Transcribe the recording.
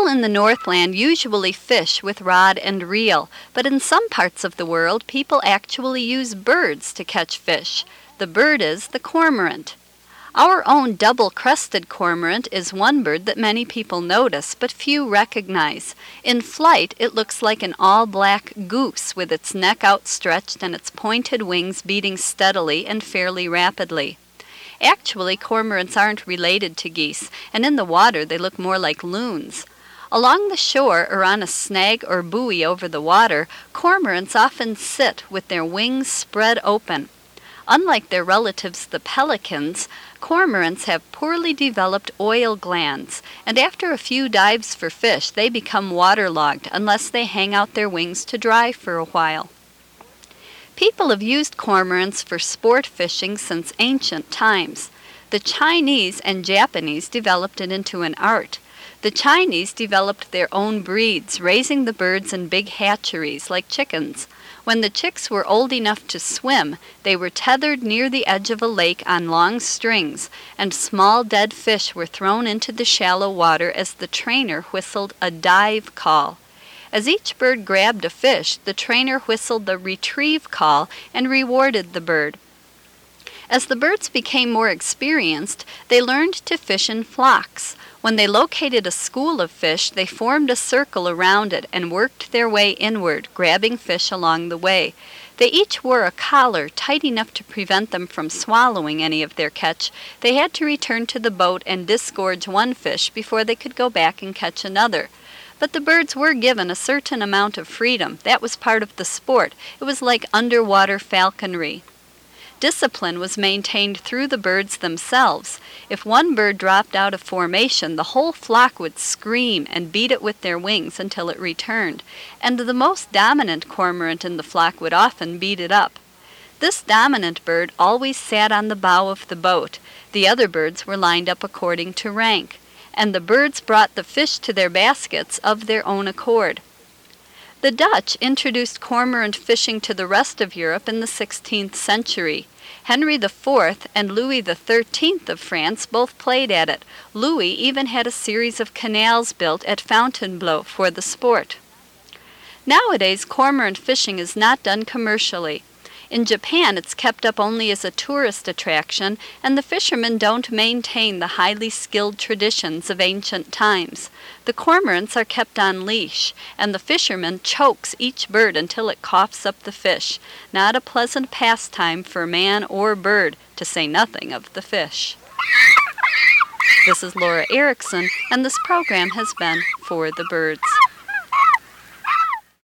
in the Northland usually fish with rod and reel, but in some parts of the world people actually use birds to catch fish. The bird is the cormorant. Our own double-crested cormorant is one bird that many people notice, but few recognize. In flight, it looks like an all-black goose with its neck outstretched and its pointed wings beating steadily and fairly rapidly. Actually, cormorants aren't related to geese, and in the water they look more like loons. Along the shore or on a snag or buoy over the water, cormorants often sit with their wings spread open. Unlike their relatives the pelicans, cormorants have poorly developed oil glands, and after a few dives for fish, they become waterlogged unless they hang out their wings to dry for a while. People have used cormorants for sport fishing since ancient times. The Chinese and Japanese developed it into an art. The Chinese developed their own breeds, raising the birds in big hatcheries like chickens. When the chicks were old enough to swim, they were tethered near the edge of a lake on long strings, and small dead fish were thrown into the shallow water as the trainer whistled a dive call. As each bird grabbed a fish, the trainer whistled the retrieve call and rewarded the bird. As the birds became more experienced, they learned to fish in flocks. When they located a school of fish, they formed a circle around it and worked their way inward, grabbing fish along the way. They each wore a collar tight enough to prevent them from swallowing any of their catch. They had to return to the boat and disgorge one fish before they could go back and catch another. But the birds were given a certain amount of freedom. That was part of the sport. It was like underwater falconry. Discipline was maintained through the birds themselves. If one bird dropped out of formation, the whole flock would scream and beat it with their wings until it returned, and the most dominant cormorant in the flock would often beat it up. This dominant bird always sat on the bow of the boat. The other birds were lined up according to rank, and the birds brought the fish to their baskets of their own accord. The Dutch introduced cormorant fishing to the rest of Europe in the 16th century. Henry IV and Louis XIII of France both played at it. Louis even had a series of canals built at Fontainebleau for the sport. Nowadays, cormorant fishing is not done commercially. In Japan, it's kept up only as a tourist attraction, and the fishermen don't maintain the highly skilled traditions of ancient times. The cormorants are kept on leash, and the fisherman chokes each bird until it coughs up the fish. Not a pleasant pastime for man or bird, to say nothing of the fish. This is Laura Erickson, and this program has been For the Birds.